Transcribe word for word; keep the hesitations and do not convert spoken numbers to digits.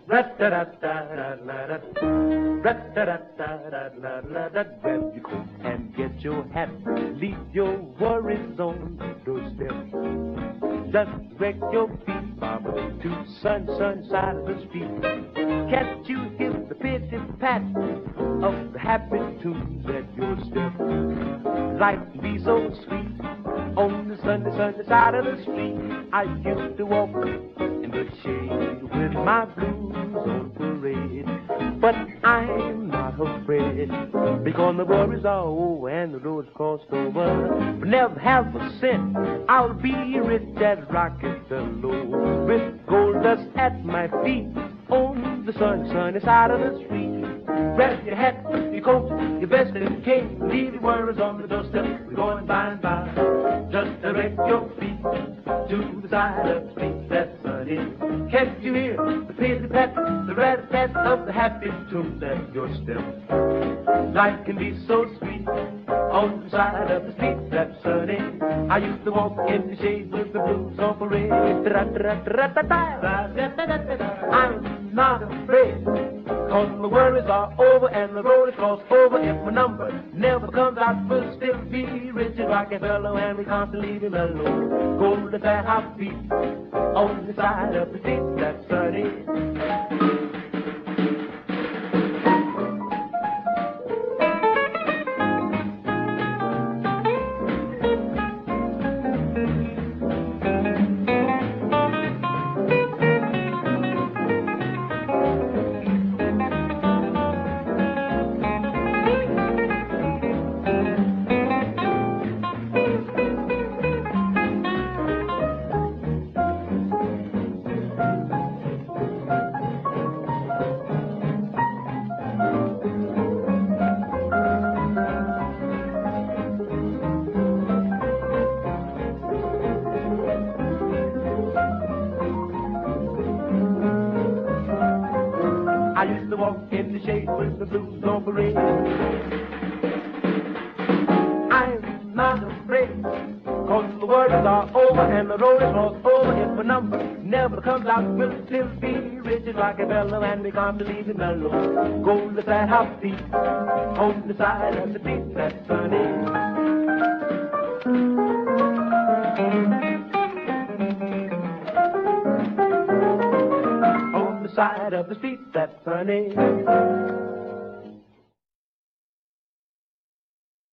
Rat-a-rat-a-rat-la-rat. Rat-a-rat-a-rat-la-rat. Grab your coat and get your hat. Leave your worries on the doorstep. Just rake your feet, Baba, to sun, sun side of the street. Can't you hear the pity pat of the happy tunes at your step? Life be so sweet on the sunny, sunny side of the street. I used to walk in the shade with my blues on parade, but I'm not afraid because the worries are over and the road's crossed over. But never have a cent, I'll be rich as Rockefeller with gold dust at my feet on the sunny, sunny side of the street. Grab your hat, your coat, your vest and cane. Leave your worries on the doorstep. We're going by and by. Just direct your feet to the side of the street that's sunny. Can't you hear the pity pat, the rat-a-tat of the happy tunes at your step? Life can be so sweet on the side of the street that's sunny. I used to walk in the shade with the blues on parade. I'm not afraid, cause my worries are over and the road is crossed over. If my number never comes out, we'll still be rich as Rockefeller and we constantly be mellow. Gold at that hot feet on the side of the street that's sunny. I used to walk in the shade with the blues on parade. I'm not afraid, cause the worries are over and the road is crossed over. If a number never comes out, we'll still be rich as Rockefeller and we can't believe it mellow. Gold at that hot feet on the side of the street that's sunny. Side of the street that's sunny.